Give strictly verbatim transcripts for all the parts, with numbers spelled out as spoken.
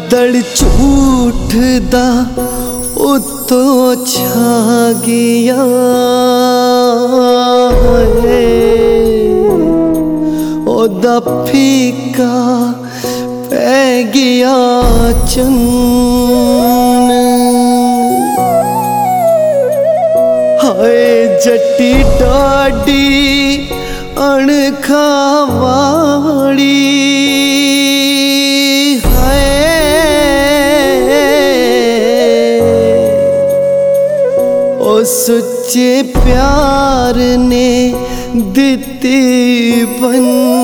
बदल झूठ दा उतो छा गया है, ओदा फीका पै गया चन्न। हाय जट्टी डाडी अणखावाड़ी, सुच्चे प्यार ने दिती बन।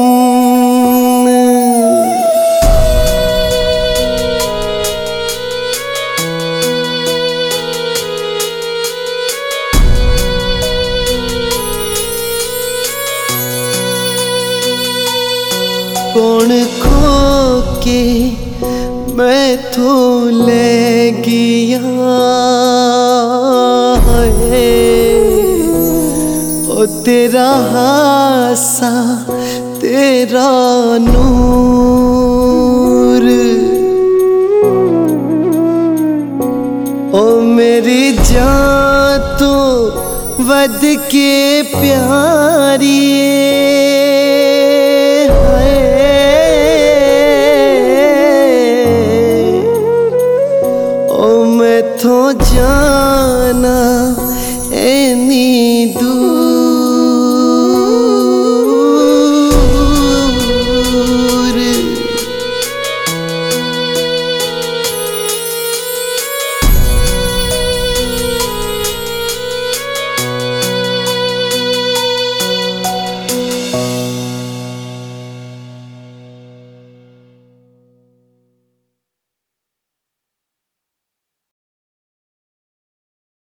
कौन खो के मैं तो ले गया, ओ तेरा हासा तेरा नूर, ओ मेरी जान तो वध के प्यारी है, ओ मैं तो जाना एनी